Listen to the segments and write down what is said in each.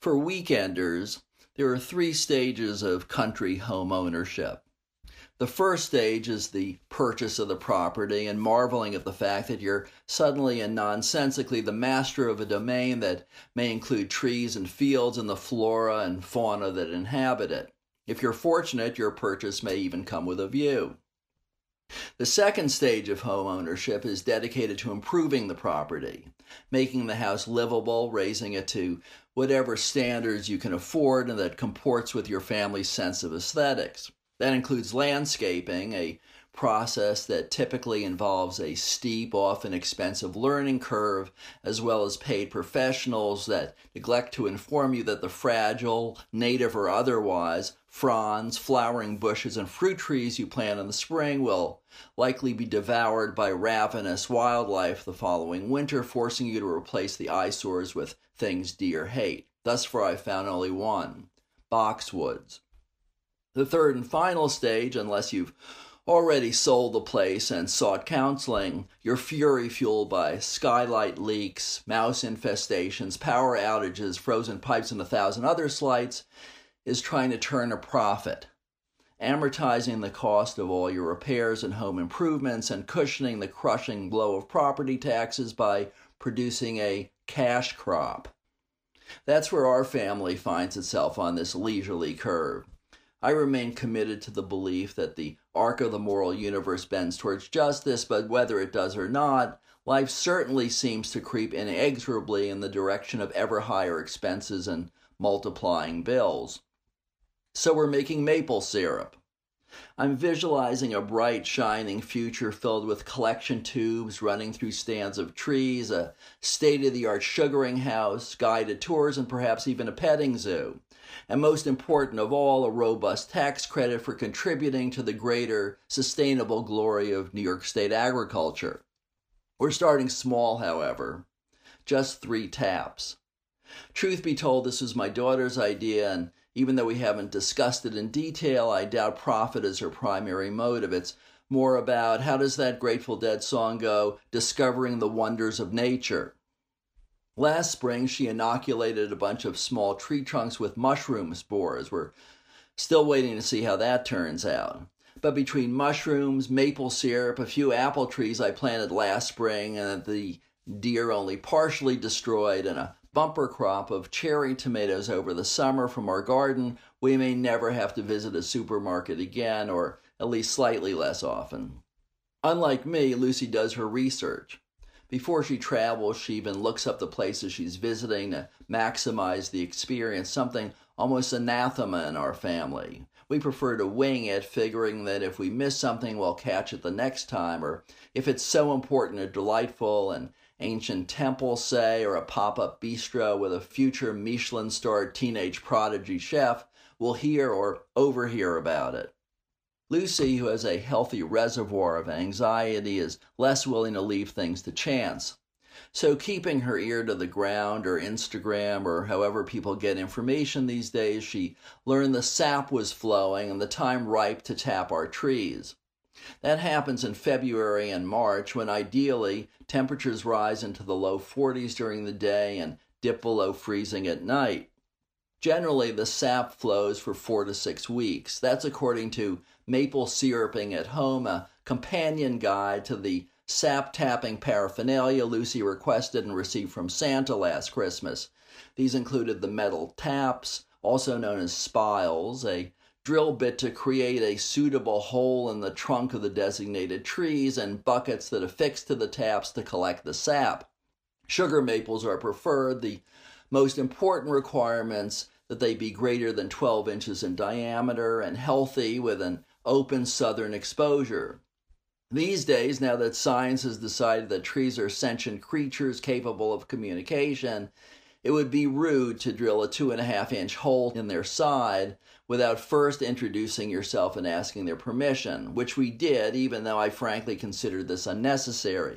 For weekenders, there are three stages of country home ownership. The first stage is the purchase of the property and marveling at the fact that you're suddenly and nonsensically the master of a domain that may include trees and fields and the flora and fauna that inhabit it. If you're fortunate, your purchase may even come with a view. The second stage of home ownership is dedicated to improving the property, making the house livable, raising it to whatever standards you can afford and that comports with your family's sense of aesthetics. That includes landscaping, a process that typically involves a steep, often expensive learning curve, as well as paid professionals that neglect to inform you that the fragile, native or otherwise, fronds, flowering bushes, and fruit trees you plant in the spring will likely be devoured by ravenous wildlife the following winter, forcing you to replace the eyesores with things deer hate. Thus far, I've found only one: boxwoods. The third and final stage, unless you've already sold the place and sought counseling, your fury fueled by skylight leaks, mouse infestations, power outages, frozen pipes, and 1,000 other slights, is trying to turn a profit, amortizing the cost of all your repairs and home improvements and cushioning the crushing blow of property taxes by producing a cash crop. That's where our family finds itself on this leisurely curve. I remain committed to the belief that the arc of the moral universe bends towards justice, but whether it does or not, life certainly seems to creep inexorably in the direction of ever higher expenses and multiplying bills. So we're making maple syrup. I'm visualizing a bright, shining future filled with collection tubes running through stands of trees, a state-of-the-art sugaring house, guided tours, and perhaps even a petting zoo. And most important of all, a robust tax credit for contributing to the greater sustainable glory of New York State agriculture. We're starting small, however, just 3 taps. Truth be told, this was my daughter's idea, and even though we haven't discussed it in detail, I doubt profit is her primary motive. It's more about, how does that Grateful Dead song go, discovering the wonders of nature. Last spring, she inoculated a bunch of small tree trunks with mushroom spores. We're still waiting to see how that turns out. But between mushrooms, maple syrup, a few apple trees I planted last spring and the deer only partially destroyed, and a bumper crop of cherry tomatoes over the summer from our garden, we may never have to visit a supermarket again, or at least slightly less often. Unlike me, Lucy does her research. Before she travels, she even looks up the places she's visiting to maximize the experience, something almost anathema in our family. We prefer to wing it, figuring that if we miss something, we'll catch it the next time, or if it's so important or delightful, and ancient temple, say, or a pop-up bistro with a future Michelin-starred teenage prodigy chef, will hear or overhear about it. Lucy, who has a healthy reservoir of anxiety, is less willing to leave things to chance. So keeping her ear to the ground, or Instagram, or however people get information these days, she learned the sap was flowing and the time ripe to tap our trees. That happens in February and March, when ideally temperatures rise into the low 40s during the day and dip below freezing at night. Generally, the sap flows for 4 to 6 weeks. That's according to Maple Syruping at Home, a companion guide to the sap-tapping paraphernalia Lucy requested and received from Santa last Christmas. These included the metal taps, also known as spiles, a drill bit to create a suitable hole in the trunk of the designated trees, and buckets that affix to the taps to collect the sap. Sugar maples are preferred. The most important requirements that they be greater than 12 inches in diameter and healthy with an open southern exposure. These days, now that science has decided that trees are sentient creatures capable of communication, it would be rude to drill a 2.5-inch hole in their side without first introducing yourself and asking their permission, which we did, even though I frankly considered this unnecessary.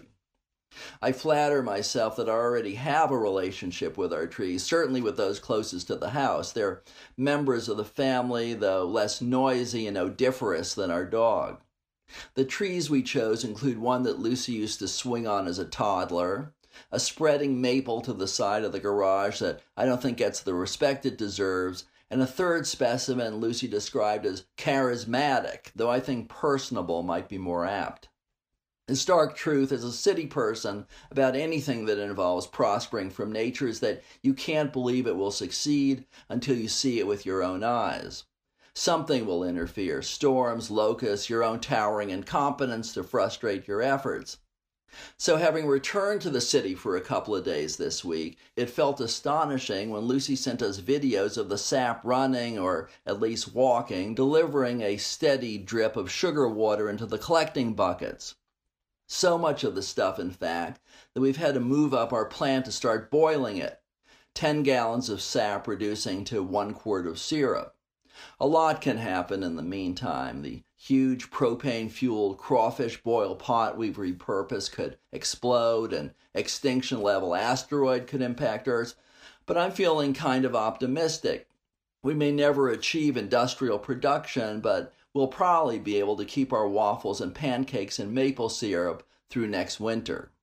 I flatter myself that I already have a relationship with our trees, certainly with those closest to the house. They're members of the family, though less noisy and odoriferous than our dog. The trees we chose include one that Lucy used to swing on as a toddler, a spreading maple to the side of the garage that I don't think gets the respect it deserves, and a third specimen Lucy described as charismatic, though I think personable might be more apt. The stark truth as a city person about anything that involves prospering from nature is that you can't believe it will succeed until you see it with your own eyes. Something will interfere, storms, locusts, your own towering incompetence to frustrate your efforts. So having returned to the city for a couple of days this week, it felt astonishing when Lucy sent us videos of the sap running, or at least walking, delivering a steady drip of sugar water into the collecting buckets. So much of the stuff, in fact, that we've had to move up our plant to start boiling it, 10 gallons of sap reducing to 1 quart of syrup. A lot can happen in the meantime. The huge propane-fueled crawfish boil pot we've repurposed could explode, an extinction-level asteroid could impact Earth, but I'm feeling kind of optimistic. We may never achieve industrial production, but we'll probably be able to keep our waffles and pancakes in maple syrup through next winter.